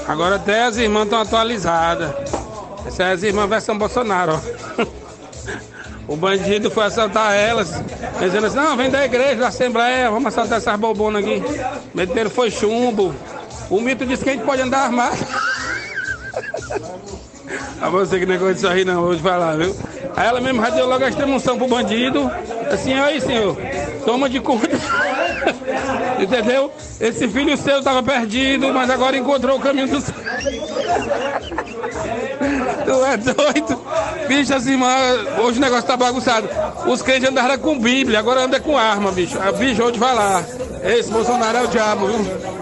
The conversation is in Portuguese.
Agora até as irmãs estão atualizadas. Essa é as irmãs versão Bolsonaro, ó. O bandido foi assaltar elas, dizendo assim, não, vem da igreja, da Assembleia, vamos assaltar essas bobonas aqui. Meteram foi chumbo. O mito disse que a gente pode andar armado. A você que negócio disso aí não, vou te falar, viu? Aí ela mesmo já deu logo a extremunção pro bandido. Assim, aí senhor, toma de conta. Entendeu? Esse filho seu estava perdido, mas agora encontrou o caminho do céu. Tu é doido? Bicho, assim, hoje o negócio tá bagunçado. Os crentes andaram com Bíblia, agora anda com arma, bicho. Bicho, vou te falar. Esse Bolsonaro é o diabo, viu?